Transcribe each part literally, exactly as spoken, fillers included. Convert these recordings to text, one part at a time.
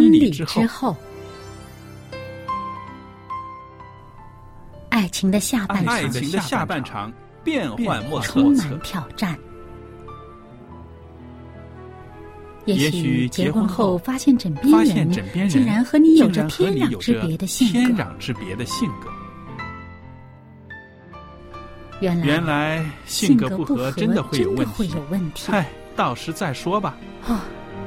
婚礼之后，爱情的下半场， 爱情的下半场变幻莫测， 充满挑战。也许结婚后发现枕边人竟然和你有着天壤之别的性格， 天壤之别的性格。 原来原来性格不合真的会有问题， 问题。 嗨，到时再说吧。 哦，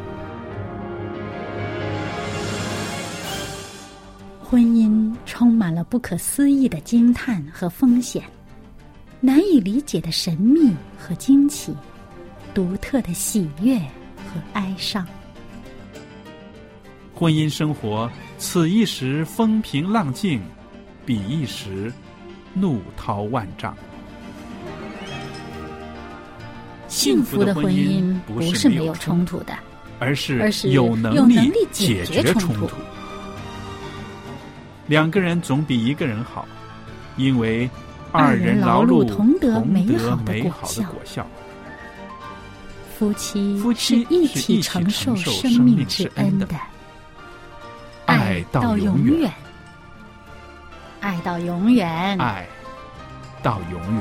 婚姻充满了不可思议的惊叹和风险，难以理解的神秘和惊奇，独特的喜悦和哀伤。 婚姻生活，此一时风平浪静，彼一时怒涛万丈。 幸福的婚姻不是没有冲突的， 而是而是有能力解决冲突。两个人总比一个人好，因为二人劳碌同得美好的果效。 夫妻夫妻是一起承受生命之恩的， 爱到永远， 爱到永远， 爱到永远。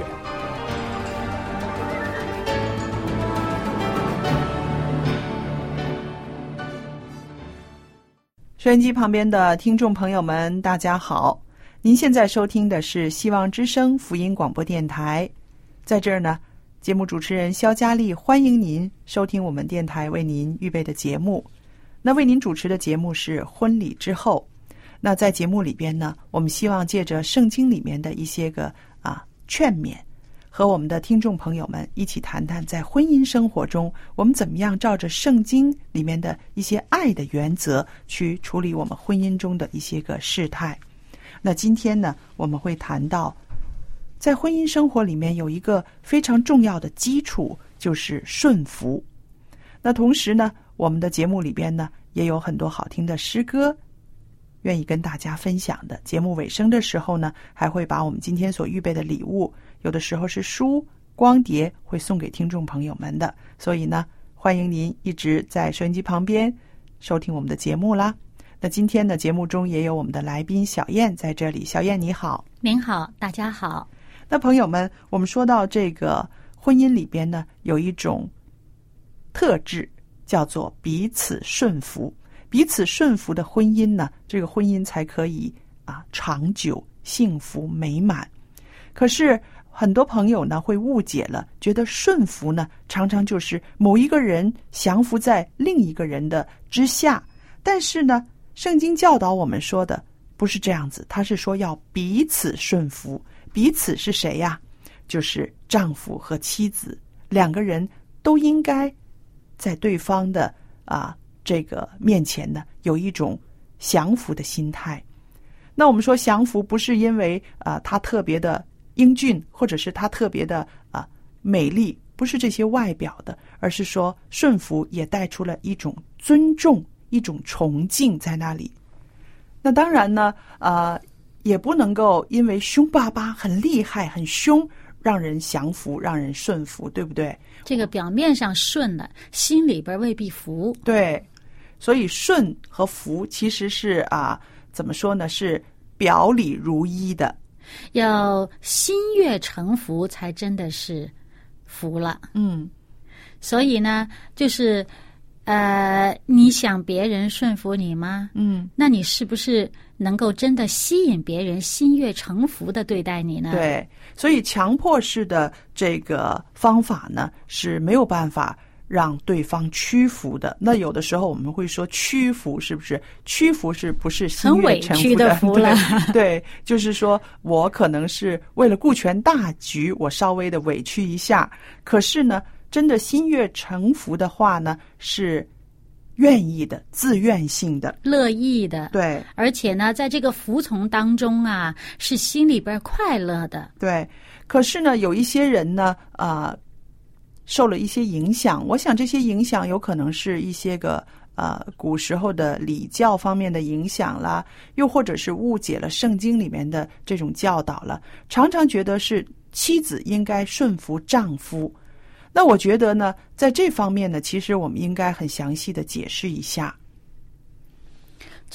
收音机旁边的听众朋友们，大家好！您现在收听的是希望之声福音广播电台，在这儿呢，节目主持人肖佳丽欢迎您收听我们电台为您预备的节目。那为您主持的节目是婚礼之后。那在节目里边呢，我们希望借着圣经里面的一些个啊劝勉，和我们的听众朋友们一起谈谈，在婚姻生活中，我们怎么样照着圣经里面的一些爱的原则去处理我们婚姻中的一些个事态。那今天呢，我们会谈到，在婚姻生活里面有一个非常重要的基础，就是顺服。那同时呢，我们的节目里边呢，也有很多好听的诗歌愿意跟大家分享的。节目尾声的时候呢，还会把我们今天所预备的礼物，有的时候是书、光碟，会送给听众朋友们的。所以呢，欢迎您一直在收音机旁边收听我们的节目啦。那今天呢，节目中也有我们的来宾小燕在这里。小燕你好。 您好，大家好。 那朋友们，我们说到这个婚姻里边呢，有一种特质叫做彼此顺服。彼此顺服的婚姻呢，这个婚姻才可以啊长久、幸福、美满。可是很多朋友呢会误解了，觉得顺服呢常常就是某一个人降服在另一个人的之下。但是呢，圣经教导我们说的不是这样子，他是说要彼此顺服。彼此是谁呀？就是丈夫和妻子，两个人都应该在对方的啊这个面前呢，有一种降服的心态。那我们说降服不是因为啊他特别的英俊，或者是他特别的啊美丽，不是这些外表的，而是说顺服也带出了一种尊重，一种崇敬在那里。那当然呢，呃，也不能够因为凶巴巴、很厉害、很凶，让人降服，让人顺服，对不对？ 这个表面上顺了，心里边未必服。 对。所以顺和服其实是啊，怎么说呢？是表里如一的， 要心悦诚服才真的是服了。 嗯， 所以呢，就是呃，你想别人顺服你吗？ 嗯， 那你是不是能够真的吸引别人心悦诚服的对待你呢？ 对，所以强迫式的这个方法呢是没有办法让对方屈服的。那有的时候我们会说屈服，是不是？屈服是不是心悦诚服的？ 很委屈的服了。 对，对，就是说我可能是为了顾全大局，我稍微的委屈一下。可是呢，真的心悦诚服的话呢，是愿意的、自愿性的、 乐意的。 对， 而且呢，在这个服从当中啊，是心里边快乐的。 对，可是呢，有一些人呢，啊、呃。受了一些影响，我想这些影响有可能是一些个呃古时候的礼教方面的影响啦，又或者是误解了圣经里面的这种教导了，常常觉得是妻子应该顺服丈夫。那我觉得呢，在这方面呢，其实我们应该很详细的解释一下。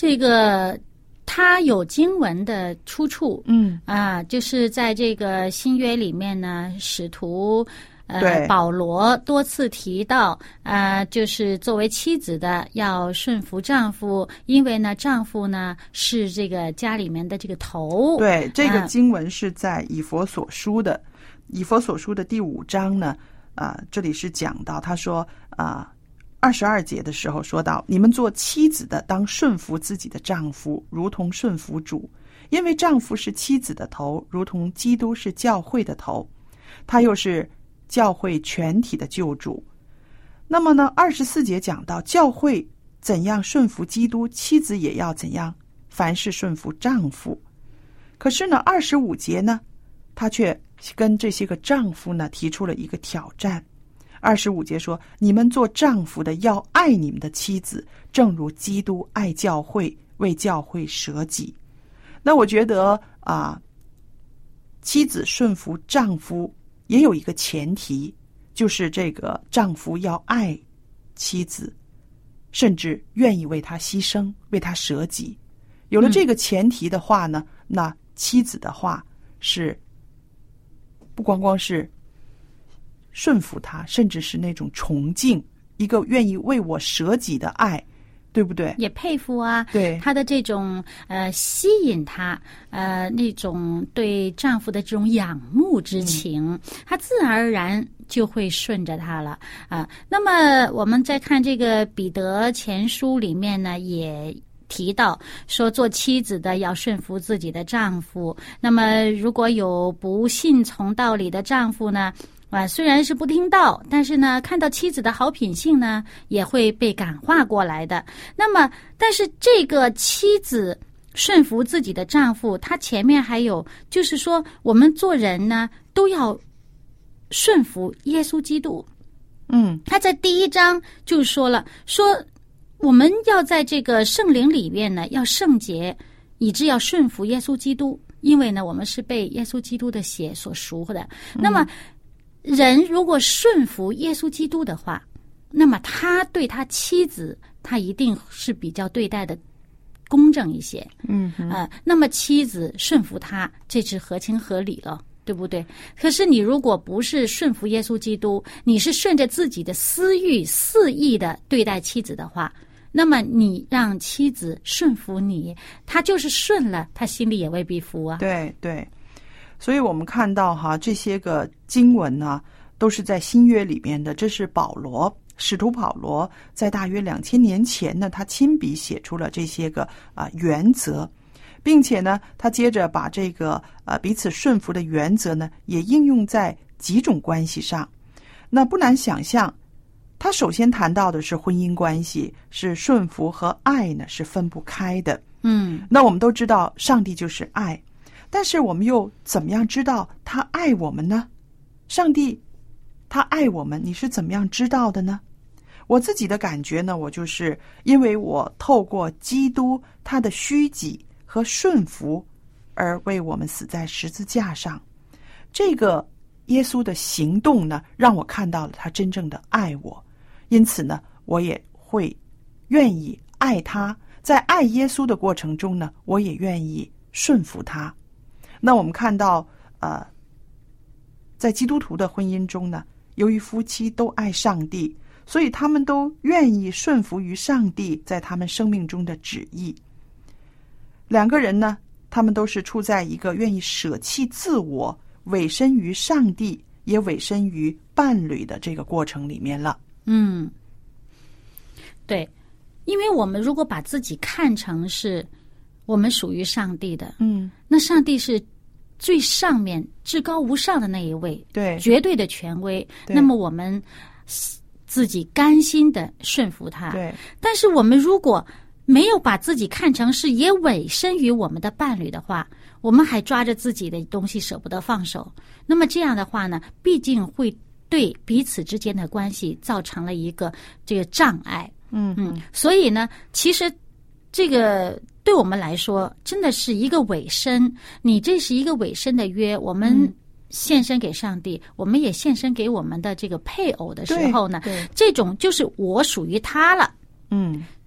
这个它有经文的出处， 嗯啊，就是在这个新约里面呢，使徒呃对保罗多次提到，呃，就是作为妻子的要顺服丈夫，因为呢，丈夫呢是这个家里面的这个头。 对，这个嗯经文是在以弗所书的，以弗所书的第五章呢，啊、这里是讲到，他说啊。二十二节的时候说到，你们做妻子的当顺服自己的丈夫，如同顺服主，因为丈夫是妻子的头，如同基督是教会的头，他又是教会全体的救主。那么呢，二十四节讲到教会怎样顺服基督，妻子也要怎样，凡事顺服丈夫。可是呢，二十五节呢，他却跟这些个丈夫呢提出了一个挑战。二十五节说，你们做丈夫的要爱你们的妻子，正如基督爱教会，为教会舍己。那我觉得啊，妻子顺服丈夫也有一个前提，就是这个丈夫要爱妻子，甚至愿意为他牺牲，为他舍己。有了这个前提的话呢，嗯、那妻子的话是不光光是顺服他，甚至是那种崇敬，一个愿意为我舍己的爱，对不对？ 也佩服啊， 对她的这种呃吸引她呃那种对丈夫的这种仰慕之情，她、嗯、自然而然就会顺着他了啊、呃。那么我们再看这个彼得前书里面呢，也提到说，做妻子的要顺服自己的丈夫。那么如果有不信从道理的丈夫呢，啊，虽然是不听道，但是呢，看到妻子的好品性呢，也会被感化过来的。那么，但是这个妻子顺服自己的丈夫，他前面还有，就是说，我们做人呢，都要顺服耶稣基督。 嗯， 他在第一章就说了，说我们要在这个圣灵里面呢，要圣洁，以致要顺服耶稣基督，因为呢，我们是被耶稣基督的血所赎的。嗯、那么，人如果顺服耶稣基督的话，那么他对他妻子，他一定是比较对待的公正一些。 嗯啊、 呃，那么妻子顺服他，这是合情合理了，对不对？可是你如果不是顺服耶稣基督，你是顺着自己的私欲肆意的对待妻子的话，那么你让妻子顺服你，他就是顺了，他心里也未必服啊。 对对。所以我们看到哈，这些个经文呢，都是在新约里面的。这是保罗，使徒保罗在大约两千年前呢，他亲笔写出了这些个啊、呃、原则，并且呢，他接着把这个呃彼此顺服的原则呢，也应用在几种关系上。那不难想象，他首先谈到的是婚姻关系，是顺服和爱呢是分不开的。 嗯， 那我们都知道，上帝就是爱。但是我们又怎么样知道他爱我们呢？上帝他爱我们，你是怎么样知道的呢？我自己的感觉呢，我就是因为我透过基督他的虚己和顺服而为我们死在十字架上，这个耶稣的行动呢，让我看到了他真正的爱我，因此呢，我也会愿意爱他，在爱耶稣的过程中呢，我也愿意顺服他。那我们看到呃，在基督徒的婚姻中呢，由于夫妻都爱上帝，所以他们都愿意顺服于上帝在他们生命中的旨意。两个人呢，他们都是处在一个愿意舍弃自我，委身于上帝，也委身于伴侣的这个过程里面了。 嗯，对，因为我们如果把自己看成是我们属于上帝的， 嗯， 那上帝是最上面至高无上的那一位， 对， 绝对的权威。那么我们自己甘心的顺服他。 对， 但是我们如果没有把自己看成是也委身于我们的伴侣的话，我们还抓着自己的东西舍不得放手，那么这样的话呢，毕竟会对彼此之间的关系造成了一个这个障碍。 嗯嗯，所以呢，其实这个对我们来说真的是一个委身，你这是一个委身的约，我们献身给上帝，我们也献身给我们的这个配偶的时候呢，这种就是我属于他了。 嗯，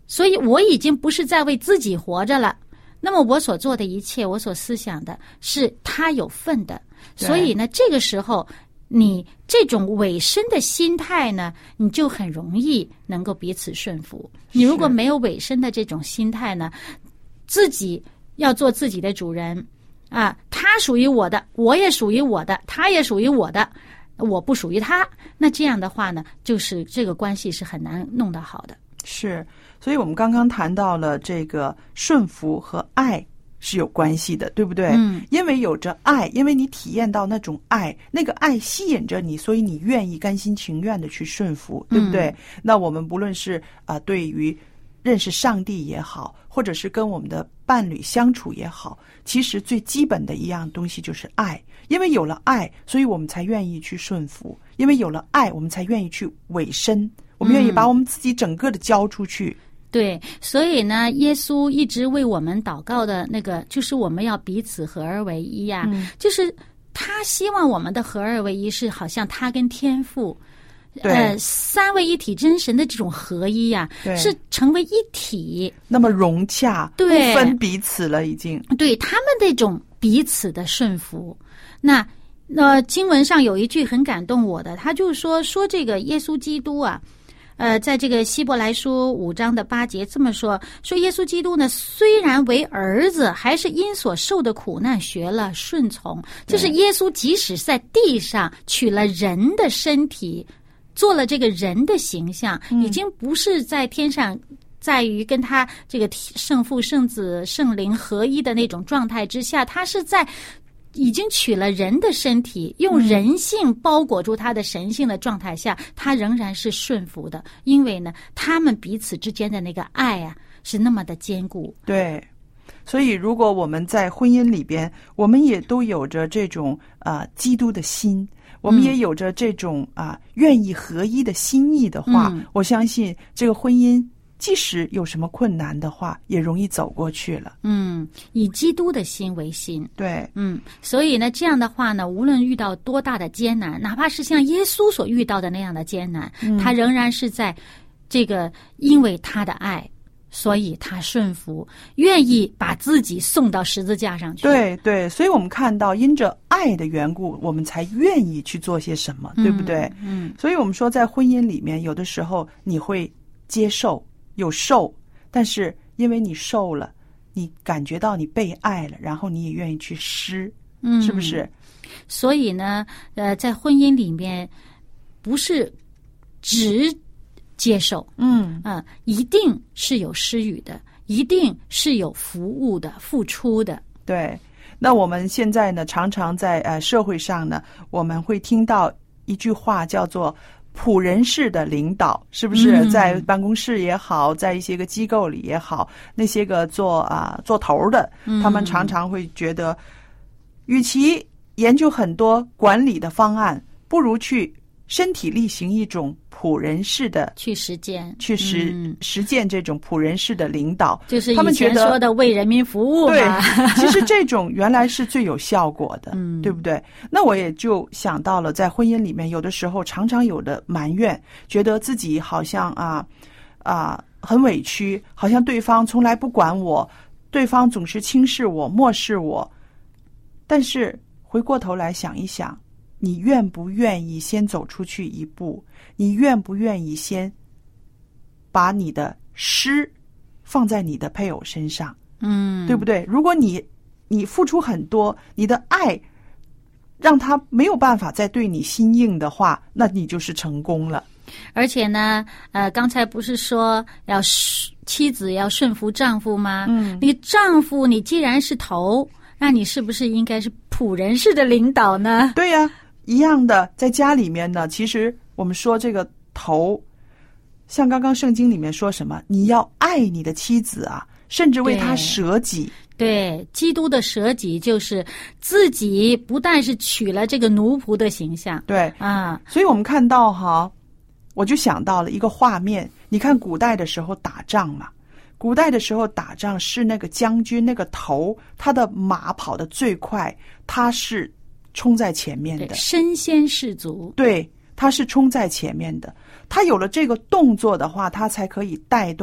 所以我已经不是在为自己活着了。那么我所做的一切，我所思想的是他有份的。所以呢，这个时候你这种委身的心态呢，你就很容易能够彼此顺服。你如果没有委身的这种心态呢，自己要做自己的主人啊，他属于我的，我也属于我的，他也属于我的，我不属于他。那这样的话呢，就是这个关系是很难弄得好的。 是，所以我们刚刚谈到了这个顺服和爱是有关系的，对不对？ 嗯， 因为有着爱，因为你体验到那种爱，那个爱吸引着你，所以你愿意甘心情愿的去顺服，对不对？嗯、那我们不论是啊、呃，对于认识上帝也好，或者是跟我们的伴侣相处也好，其实最基本的一样东西就是爱。因为有了爱，所以我们才愿意去顺服；因为有了爱，我们才愿意去委身，我们愿意把我们自己整个的交出去。 嗯，对，所以呢，耶稣一直为我们祷告的那个，就是我们要彼此合而为一呀、啊嗯。就是他希望我们的合而为一，是好像他跟天父，呃，三位一体真神的这种合一呀、啊，是成为一体， 那么融洽， 对， 不分彼此了，已经。 对他们这种彼此的顺服，那那经文上有一句很感动我的，他就说说这个耶稣基督啊。呃，在这个希伯来书五章的八节这么说，说耶稣基督呢，虽然为儿子，还是因所受的苦难学了顺从。就是耶稣即使在地上取了人的身体，做了这个人的形象，嗯、已经不是在天上在于跟他这个圣父、圣子、圣灵合一的那种状态之下，他是在已经取了人的身体，用人性包裹住他的神性的状态下，嗯、他仍然是顺服的。因为呢，他们彼此之间的那个爱啊，是那么的坚固。 对，所以如果我们在婚姻里边，我们也都有着这种啊、呃、基督的心，我们也有着这种啊、呃、愿意合一的心意的话，嗯、我相信这个婚姻即使有什么困难的话，也容易走过去了。 嗯，以基督的心为心。 对， 嗯，所以呢，这样的话呢，无论遇到多大的艰难，哪怕是像耶稣所遇到的那样的艰难，嗯、他仍然是在这个因为他的爱，所以他顺服，愿意把自己送到十字架上去。 对对，所以我们看到，因着爱的缘故，我们才愿意去做些什么，对不对？ 嗯， 所以我们说，在婚姻里面，有的时候你会接受。有受，但是因为你受了，你感觉到你被爱了，然后你也愿意去施，嗯，是不是？ 所以呢，呃，在婚姻里面，不是只接受， 嗯啊、呃，一定是有施予的，一定是有服务的、付出的。 对，那我们现在呢，常常在呃社会上呢，我们会听到一句话叫做仆人式的领导，是不是？ 嗯、 在办公室也好，在一些个机构里也好，那些个做啊、呃、做头的，他们常常会觉得，嗯、与其研究很多管理的方案，不如去身体力行一种仆人式的去实践， 去实、嗯、实践这种仆人式的领导， 就是以前说的为人民服务嘛。 对，其实这种原来是最有效果的， 嗯， 对不对？那我也就想到了，在婚姻里面，有的时候常常有的埋怨，觉得自己好像啊啊很委屈，好像对方从来不管我，对方总是轻视我、漠视我。但是回过头来想一想，你愿不愿意先走出去一步？你愿不愿意先把你的施放在你的配偶身上？ 嗯， 对不对？如果你你付出很多，你的爱让他没有办法再对你心硬的话，那你就是成功了。 而且呢，呃，刚才不是说要妻子要顺服丈夫吗？ 嗯， 那个丈夫，你既然是头，那你是不是应该是仆人式的领导呢？ 对呀、啊，一样的，在家里面呢，其实我们说这个头，像刚刚圣经里面说什么，你要爱你的妻子啊，甚至为他舍己。 对，基督的舍己就是自己不但是取了这个奴仆的形象， 对啊， 所以我们看到哈，我就想到了一个画面，你看古代的时候打仗嘛，古代的时候打仗是那个将军那个头，他的马跑得最快，他是冲在前面的， 身先士卒， 对，他是冲在前面的，他有了这个动作的话，他才可以带动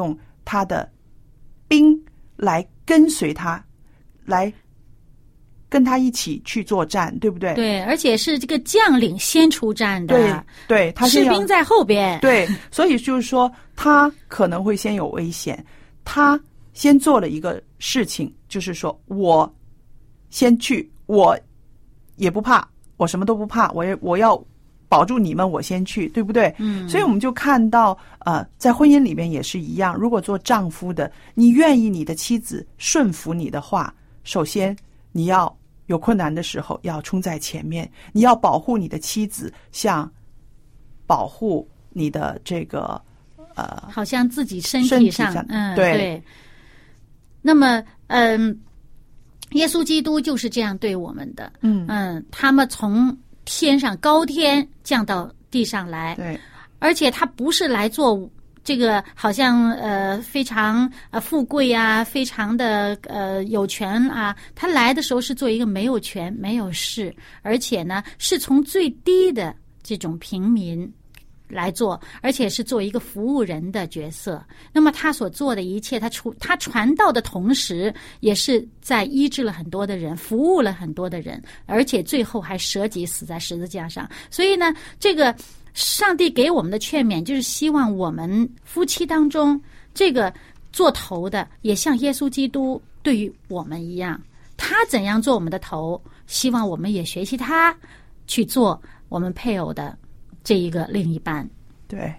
他的兵来跟随他，来跟他一起去作战，对不对？ 对，而且是这个将领先出战的， 对对，他士兵在后边， 对，所以就是说他可能会先有危险，他先做了一个事情，就是说我先去，我也不怕，我什么都不怕，我也我要保住你们，我先去，对不对？ 嗯， 所以我们就看到，呃，在婚姻里面也是一样。如果做丈夫的，你愿意你的妻子顺服你的话，首先你要有困难的时候要冲在前面，你要保护你的妻子，像保护你的这个呃， 好像自己身体上， 身体上嗯， 对。 对。那么，嗯，耶稣基督就是这样对我们的， 嗯嗯，他们从天上高天降到地上来， 对， 而且他不是来做这个好像呃非常呃富贵啊，非常的呃有权啊，他来的时候是做一个没有权没有势，而且呢是从最低的这种平民来做，而且是做一个服务人的角色。那么他所做的一切，他传他传道的同时，也是在医治了很多的人，服务了很多的人，而且最后还舍己死在十字架上。所以呢，这个上帝给我们的劝勉，就是希望我们夫妻当中，这个做头的也像耶稣基督对于我们一样，他怎样做我们的头，希望我们也学习他去做我们配偶的这一个另一半。 对。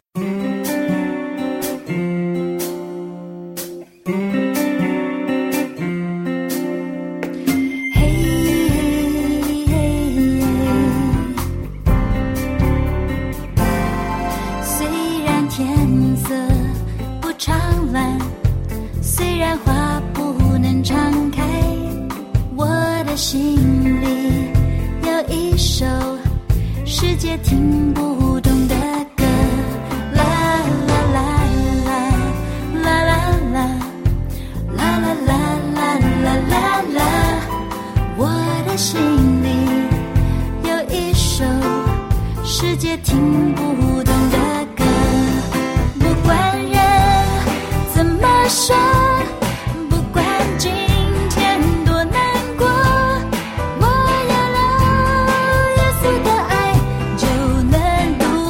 虽然天色不常蓝，虽然花不能常开，我的心里有一首世界听不懂的歌，啦啦啦啦啦啦啦啦啦啦啦啦啦，我的心里有一首世界听不懂的歌，不管人怎么说，不管今天多难过，我有了耶稣的爱就能度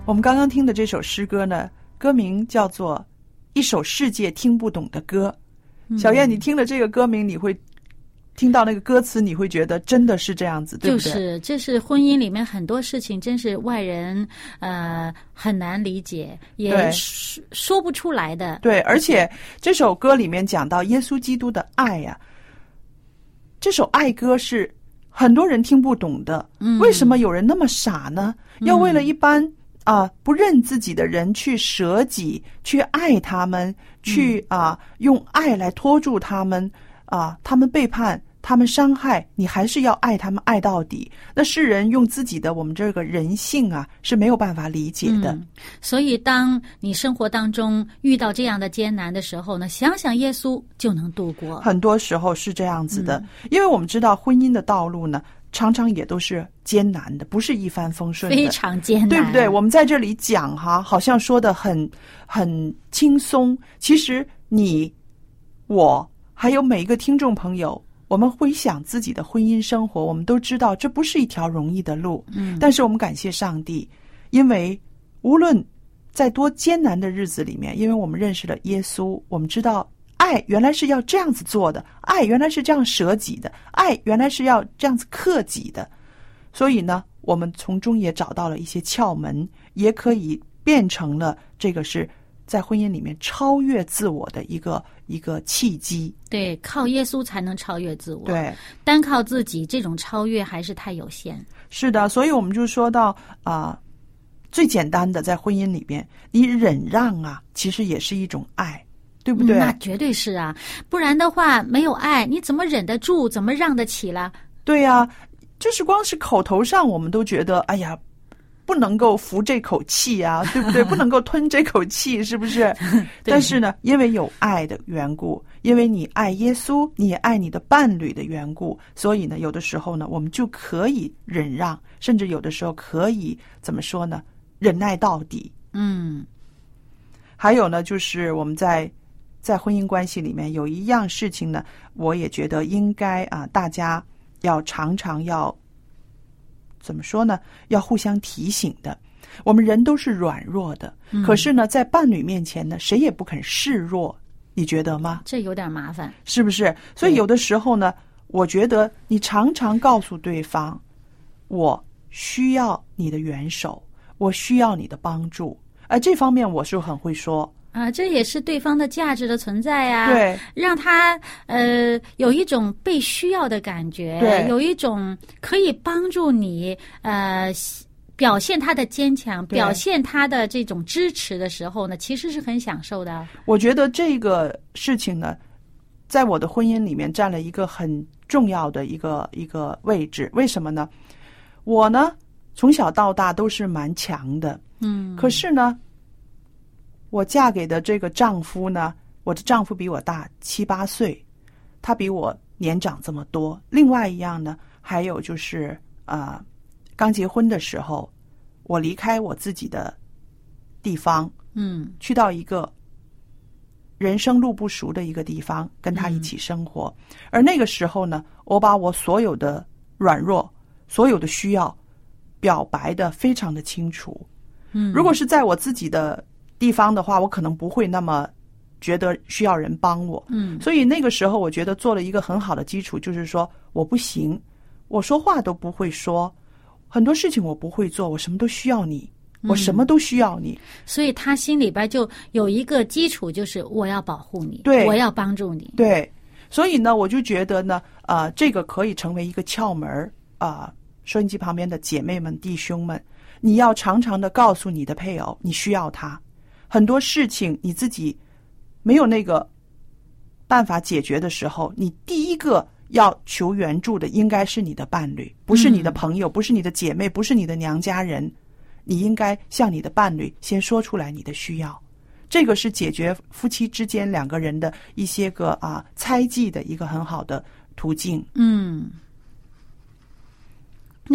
我们刚刚听的这首诗歌呢，歌名叫做《一首世界听不懂的歌》。小燕，你听了这个歌名，你会听到那个歌词，你会觉得真的是这样子，对不对？ 就是这是婚姻里面很多事情，真是外人呃很难理解，也说说不出来的。 对，而且这首歌里面讲到耶稣基督的爱呀、啊，这首爱歌是很多人听不懂的。嗯，为什么有人那么傻呢？要为了一般啊、呃、不认自己的人去舍己，去爱他们，去啊、呃、用爱来拖住他们啊、呃，他们背叛，他们伤害你，还是要爱他们，爱到底。那世人用自己的我们这个人性啊是没有办法理解的。 嗯、所以当你生活当中遇到这样的艰难的时候呢，想想耶稣就能度过。 很多时候是这样子的、嗯、因为我们知道婚姻的道路呢常常也都是艰难的，不是一帆风顺的， 非常艰难， 对不对？我们在这里讲哈，好像说的很很轻松，其实你我还有每一个听众朋友，我们回想自己的婚姻生活，我们都知道这不是一条容易的路。嗯，但是我们感谢上帝，因为无论在多艰难的日子里面，因为我们认识了耶稣，我们知道爱原来是要这样子做的，爱原来是这样舍己的，爱原来是要这样子克己的。所以呢，我们从中也找到了一些窍门，也可以变成了这个是在婚姻里面超越自我的一个一个契机。 对，靠耶稣才能超越自我。 对， 单靠自己这种超越还是太有限。 是的，所以我们就说到啊、呃，最简单的在婚姻里边，你忍让啊，其实也是一种爱。对不对、 嗯？那绝对是啊，不然的话没有爱，你怎么忍得住，怎么让得起了？ 对呀、啊，就是光是口头上我们都觉得，哎呀，不能够服这口气啊，对不对？不能够吞这口气，是不是？但是呢，因为有爱的缘故，因为你爱耶稣，你也爱你的伴侣的缘故，所以呢，有的时候呢，我们就可以忍让，甚至有的时候可以怎么说呢？忍耐到底。嗯，还有呢，就是我们在。在婚姻关系里面有一样事情呢，我也觉得应该啊，大家要常常要怎么说呢？要互相提醒的。我们人都是软弱的，嗯、可是呢，在伴侣面前呢，谁也不肯示弱，你觉得吗？ 这有点麻烦， 是不是？所以有的时候呢，我觉得你常常告诉对方，我需要你的援手，我需要你的帮助。而这方面我是很会说。 啊，这也是对方的价值的存在呀、啊， 对， 让他呃有一种被需要的感觉， 对， 有一种可以帮助你呃表现他的坚强，表现他的这种支持的时候呢，其实是很享受的。 我觉得这个事情呢，在我的婚姻里面占了一个很重要的一个一个位置。为什么呢？我呢从小到大都是蛮强的，嗯，可是呢。我嫁给的这个丈夫呢，我的丈夫比我大七八岁，他比我年长这么多。另外一样呢，还有就是啊、呃，刚结婚的时候，我离开我自己的地方，嗯，去到一个人生路不熟的一个地方，跟他一起生活。嗯、而那个时候呢，我把我所有的软弱、所有的需要表白的非常的清楚。嗯，如果是在我自己的地方的话，我可能不会那么觉得需要人帮我。嗯，所以那个时候我觉得做了一个很好的基础，就是说我不行，我说话都不会说，很多事情我不会做，我什么都需要你，我什么都需要你。 嗯、所以他心里边就有一个基础，就是我要保护你， 对， 我要帮助你。 对，所以呢，我就觉得呢，呃，这个可以成为一个窍门啊、呃。收音机旁边的姐妹们、弟兄们，你要常常的告诉你的配偶，你需要他。很多事情你自己没有那个办法解决的时候，你第一个要求援助的应该是你的伴侣，不是你的朋友，嗯、不是你的姐妹，不是你的娘家人。你应该向你的伴侣先说出来你的需要，这个是解决夫妻之间两个人的一些个啊猜忌的一个很好的途径。 嗯。那么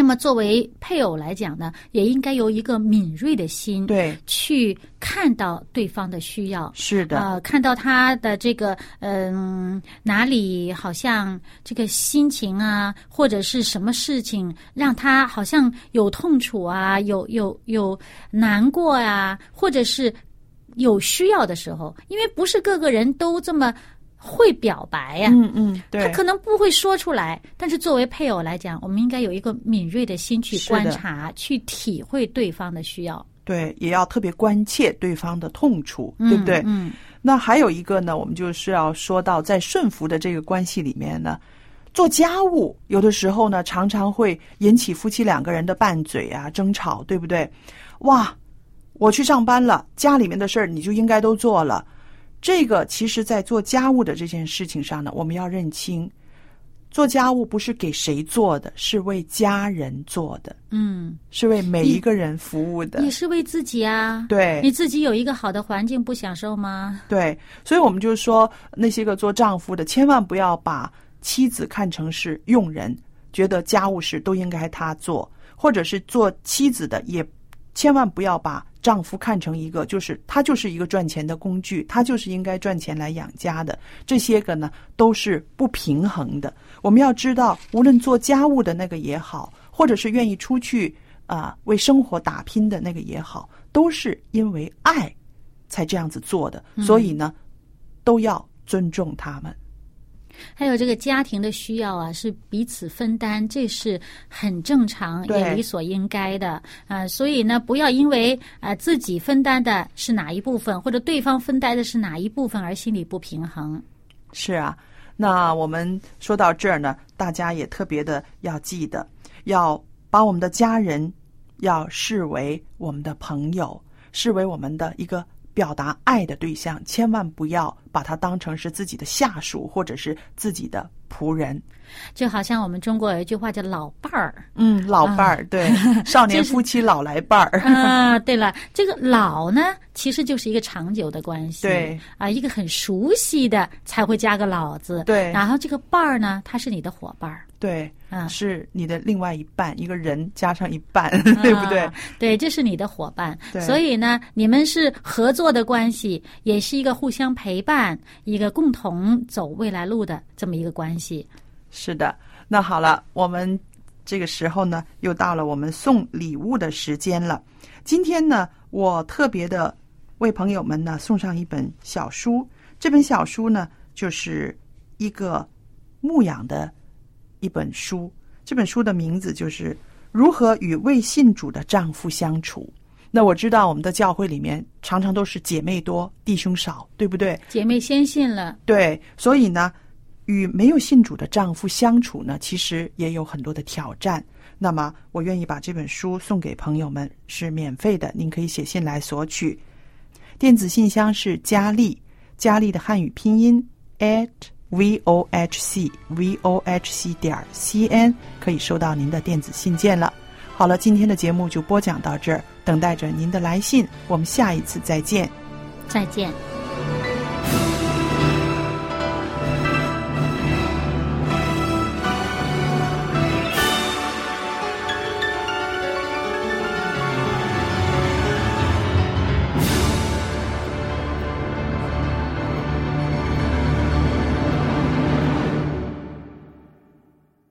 么作为配偶来讲呢，也应该有一个敏锐的心， 对， 去看到对方的需要。 是的， 呃，看到他的这个嗯、呃、哪里好像这个心情啊，或者是什么事情让他好像有痛楚啊，有有有难过啊，或者是有需要的时候，因为不是各个人都这么会表白呀、啊， 嗯嗯，对， 他可能不会说出来，但是作为配偶来讲，我们应该有一个敏锐的心去观察，去体会对方的需要。 对，也要特别关切对方的痛楚，对不对？ 嗯。嗯， 那还有一个呢，我们就是要说到，在顺服的这个关系里面呢，做家务有的时候呢，常常会引起夫妻两个人的拌嘴啊、争吵，对不对？哇，我去上班了，家里面的事儿你就应该都做了。这个其实在做家务的这件事情上呢，我们要认清，做家务不是给谁做的，是为家人做的， 嗯， 是为每一个人服务的， 也是为自己啊。 对， 你自己有一个好的环境不享受吗？ 对，所以我们就说那些个做丈夫的，千万不要把妻子看成是佣人，觉得家务事都应该他做，或者是做妻子的也千万不要把丈夫看成一个就是他就是一个赚钱的工具，他就是应该赚钱来养家的，这些个呢都是不平衡的。我们要知道，无论做家务的那个也好，或者是愿意出去啊、呃、为生活打拼的那个也好，都是因为爱才这样子做的，所以呢、嗯、都要尊重他们。 还有这个家庭的需要啊，是彼此分担，这是很正常也理所应该的啊、呃。所以呢，不要因为啊、呃、自己分担的是哪一部分，或者对方分担的是哪一部分而心里不平衡。 是啊，那我们说到这儿呢，大家也特别的要记得，要把我们的家人要视为我们的朋友，视为我们的一个表达爱的对象，千万不要把他当成是自己的下属或者是自己的仆人。 就好像我们中国有一句话叫老伴儿， 嗯，老伴儿、啊、对，少年夫妻老来伴儿啊。对了，这个老呢其实就是一个长久的关系， 对啊，一个很熟悉的才会加个老字， 对， 然后这个伴儿呢，他是你的伙伴儿， 对， 啊， 是你的另外一半，一个人加上一半，对不对？ 啊、对，这是你的伙伴。 对， 所以呢，你们是合作的关系，也是一个互相陪伴，一个共同走未来路的这么一个关系。 是的，那好了，我们这个时候呢，又到了我们送礼物的时间了。今天呢，我特别的为朋友们呢送上一本小书，这本小书呢，就是一个牧养的一本书，这本书的名字就是《如何与未信主的丈夫相处》。那我知道我们的教会里面常常都是姐妹多弟兄少，对不对？ 姐妹先信了， 对，所以呢与没有信主的丈夫相处呢，其实也有很多的挑战。那么我愿意把这本书送给朋友们，是免费的，您可以写信来索取。电子信箱是佳丽，佳丽的汉语拼音 at vohc vohc 点 cn， 可以收到您的电子信件了。好了，今天的节目就播讲到这儿，等待着您的来信，我们下一次再见。 再见。